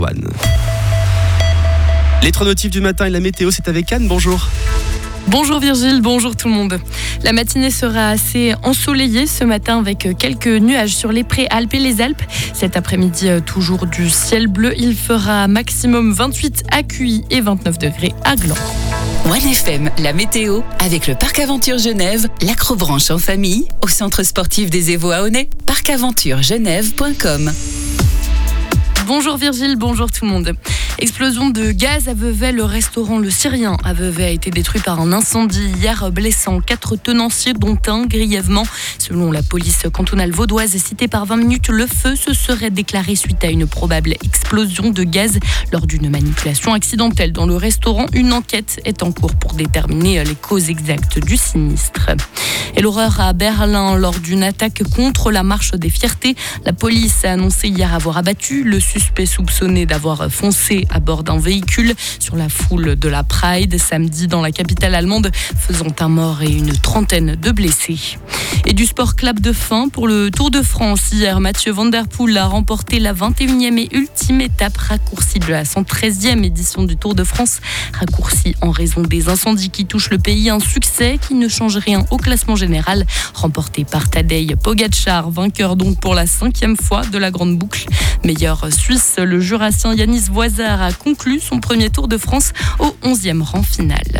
One. Les trois notifs du matin et la météo, c'est avec Anne, bonjour. Bonjour Virgile, bonjour tout le monde. La matinée sera assez ensoleillée ce matin avec quelques nuages sur les préalpes et les Alpes. Cet après-midi, toujours du ciel bleu. Il fera maximum 28 à Cuy et 29 degrés à Gland. One FM, la météo, avec le Parc Aventure Genève, l'acrobranche en famille, au centre sportif des Évaux à Aunay, parcaventuregenève.com. Bonjour Virgile, bonjour tout le monde. Explosion de gaz à Vevey, le restaurant Le Syrien à Vevey a été détruit par un incendie hier, blessant 4 tenanciers dont un grièvement. Selon la police cantonale vaudoise citée par 20 minutes, le feu se serait déclaré suite à une probable explosion de gaz lors d'une manipulation accidentelle dans le restaurant. Une enquête est en cours pour déterminer les causes exactes du sinistre. Et l'horreur à Berlin lors d'une attaque contre la marche des fiertés. La police a annoncé hier avoir abattu le suspect soupçonné d'avoir foncé à bord d'un véhicule sur la foule de la Pride samedi dans la capitale allemande, faisant un mort et une trentaine de blessés. Et du sport, clap de fin pour le Tour de France. Hier, Mathieu Van Der Poel a remporté la 21e et ultime étape raccourcie de la 113e édition du Tour de France. Raccourcie en raison des incendies qui touchent le pays. Un succès qui ne change rien au classement général. Remporté par Tadej Pogačar, vainqueur donc pour la 5e fois de la grande boucle. Meilleur Suisse, le Jurassien Yanis Voisard a conclu son premier Tour de France au 11e rang final.